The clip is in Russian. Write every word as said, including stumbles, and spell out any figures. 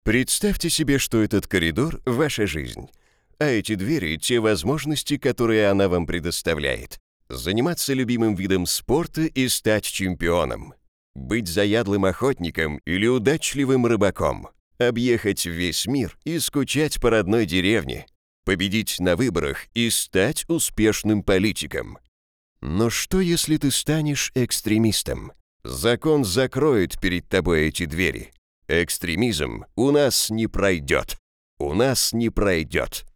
Представьте себе, что этот коридор – ваша жизнь, а эти двери – те возможности, которые она вам предоставляет. Заниматься любимым видом спорта и стать чемпионом. Быть заядлым охотником или удачливым рыбаком. Объехать весь мир и скучать по родной деревне. Победить на выборах и стать успешным политиком. Но что, если ты станешь экстремистом? Закон закроет перед тобой эти двери. Экстремизм у нас не пройдет. У нас не пройдет.